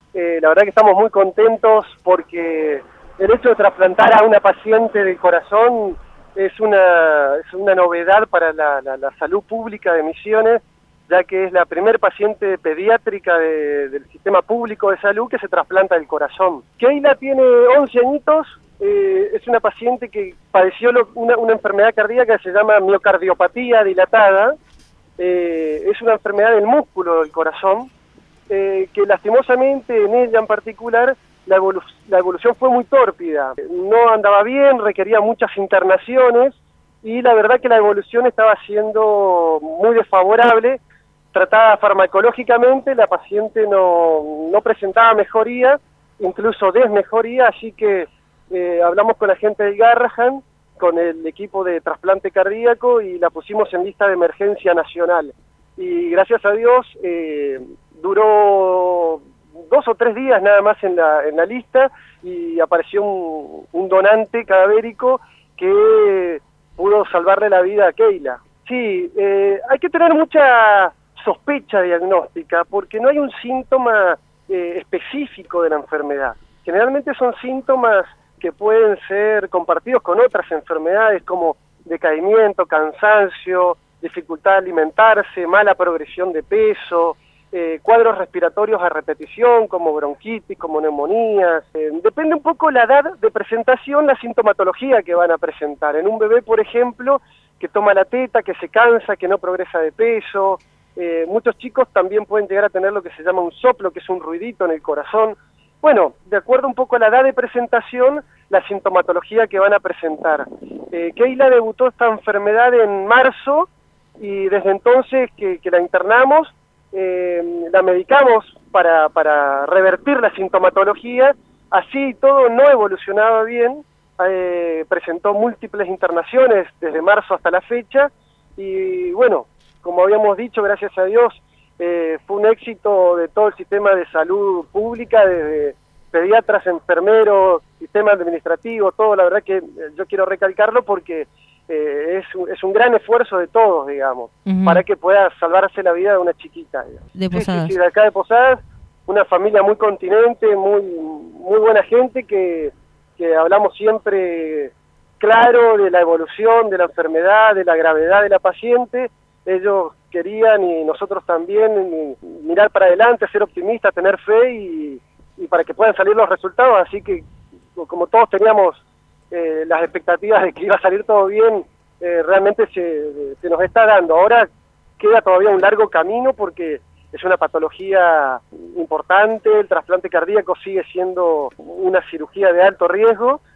La verdad que estamos muy contentos porque el hecho de trasplantar a una paciente del corazón es una novedad para la salud pública de Misiones, ya que es la primer paciente pediátrica del sistema público de salud que se trasplanta el corazón. Keila tiene 11 añitos, es una paciente que padeció una enfermedad cardíaca que se llama miocardiopatía dilatada. Es una enfermedad del músculo del corazón, que lastimosamente en ella en particular la evolución fue muy tórpida, no andaba bien, requería muchas internaciones y la verdad que la evolución estaba siendo muy desfavorable. Tratada farmacológicamente, la paciente no presentaba mejoría, incluso desmejoría, así que hablamos con la gente del Garrahan, con el equipo de trasplante cardíaco y la pusimos en lista de emergencia nacional. Y gracias a Dios duró 2 o 3 días nada más en la lista y apareció un donante cadavérico que pudo salvarle la vida a Keila. Sí, hay que tener mucha sospecha diagnóstica porque no hay un síntoma específico de la enfermedad. Generalmente son síntomas que pueden ser compartidos con otras enfermedades como decaimiento, cansancio, dificultad de alimentarse, mala progresión de peso, cuadros respiratorios a repetición como bronquitis, como neumonías. Depende un poco la edad de presentación, la sintomatología que van a presentar. En un bebé, por ejemplo, que toma la teta, que se cansa, que no progresa de peso. Muchos chicos también pueden llegar a tener lo que se llama un soplo, que es un ruidito en el corazón. Bueno, de acuerdo un poco a la edad de presentación, la sintomatología que van a presentar. Keila debutó esta enfermedad en marzo y desde entonces que la internamos, la medicamos para revertir la sintomatología, así todo no evolucionaba bien, presentó múltiples internaciones desde marzo hasta la fecha y bueno, como habíamos dicho, gracias a Dios, fue un éxito de todo el sistema de salud pública, desde pediatras, enfermeros, sistema administrativo, todo. La verdad que yo quiero recalcarlo porque es un gran esfuerzo de todos, digamos, para que pueda salvarse la vida de una chiquita. Digamos. De Posadas. Sí, de acá de Posadas, una familia muy continente, muy buena gente que hablamos siempre claro de la evolución, de la enfermedad, de la gravedad de la paciente. Ellos querían y nosotros también mirar para adelante, ser optimistas, tener fe y para que puedan salir los resultados, así que como todos teníamos las expectativas de que iba a salir todo bien, realmente se nos está dando. Ahora queda todavía un largo camino porque es una patología importante, el trasplante cardíaco sigue siendo una cirugía de alto riesgo